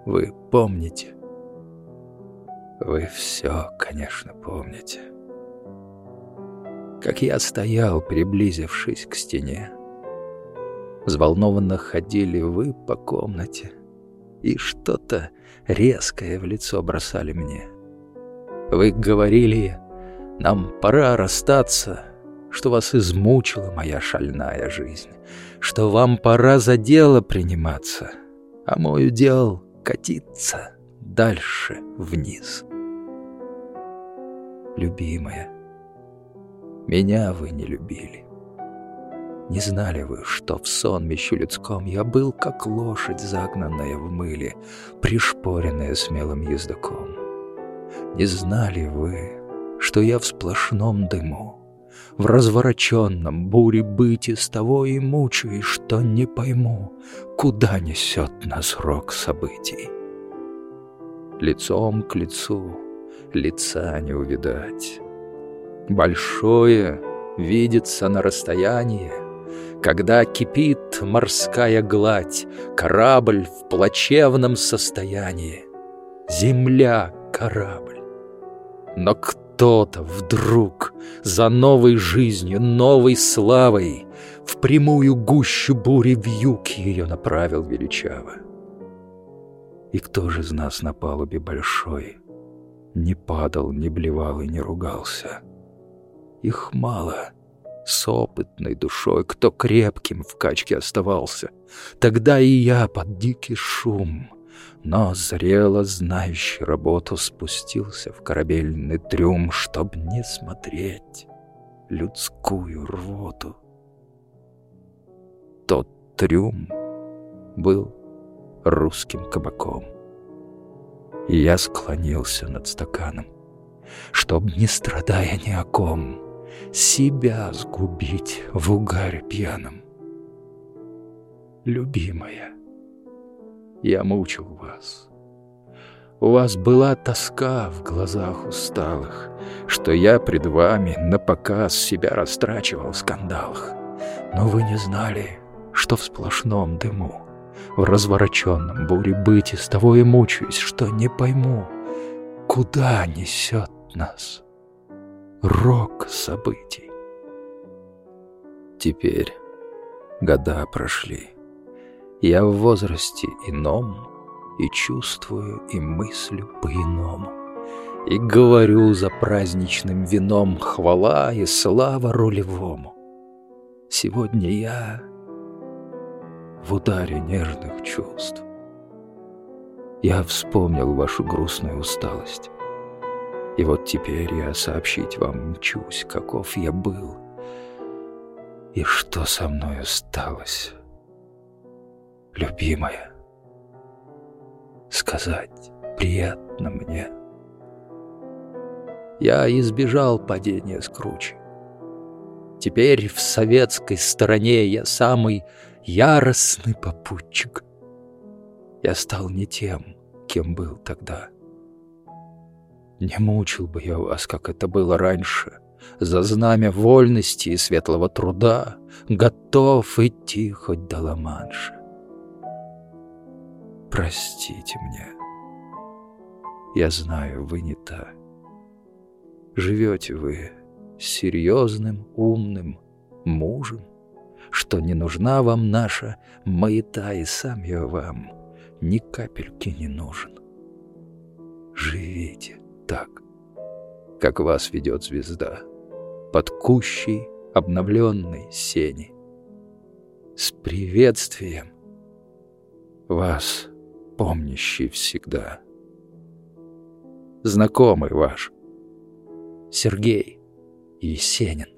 Вы помните? Вы все, конечно, помните. Как я стоял, приблизившись к стене. Взволнованно ходили вы по комнате и что-то резкое в лицо бросали мне. Вы говорили, нам пора расстаться, что вас измучила моя шальная жизнь, что вам пора за дело приниматься, а мой удел катиться дальше вниз. Любимая, меня вы не любили. Не знали вы, что в сонмище людском я был, как лошадь, загнанная в мыле, пришпоренная смелым ездоком. Не знали вы, что я в сплошном дыму, в развороченном буре быти с того и мучаюсь, что не пойму, куда несет нас рок событий. Лицом к лицу лица не увидать. Большое видится на расстоянии, когда кипит морская гладь, корабль в плачевном состоянии. Земля — корабль. Но кто-то вдруг за новой жизнью, новой славой в прямую гущу бури вьюг ее направил величаво. И кто же из нас на палубе большой не падал, не блевал и не ругался? Их мало, с опытной душой, кто крепким в качке оставался. Тогда и я под дикий шум, но зрело знающий работу спустился в корабельный трюм, чтоб не смотреть людскую рвоту. Тот трюм был русским кабаком, и я склонился над стаканом, чтоб, не страдая ни о ком, себя сгубить в угаре пьяном. Любимая, я мучил вас. У вас была тоска в глазах усталых, что я пред вами напоказ себя растрачивал в скандалах. Но вы не знали, что в сплошном дыму, в развороченном буре быти с того и мучаюсь, что не пойму, куда несет нас рок событий. Теперь года прошли. Я в возрасте ином и чувствую, и мыслю по-иному. И говорю за праздничным вином хвала и слава рулевому. Сегодня я в ударе нежных чувств. Я вспомнил вашу грустную усталость. И вот теперь я сообщить вам мчусь, каков я был и что со мною сталось. Любимая, сказать приятно мне. Я избежал падения с кручи. Теперь в советской стороне я самый яростный попутчик. Я стал не тем, кем был тогда. Не мучил бы я вас, как это было раньше, за знамя вольности и светлого труда, готов идти хоть до Ла-Манша. Простите мне. Я знаю, вы не та. Живете вы серьезным, умным мужем, что не нужна вам наша маята, и сам я вам ни капельки не нужен. Живите так, как вас ведет звезда, под кущей обновленной сени. С приветствием, вас помнящий всегда. Знакомый ваш Сергей Есенин.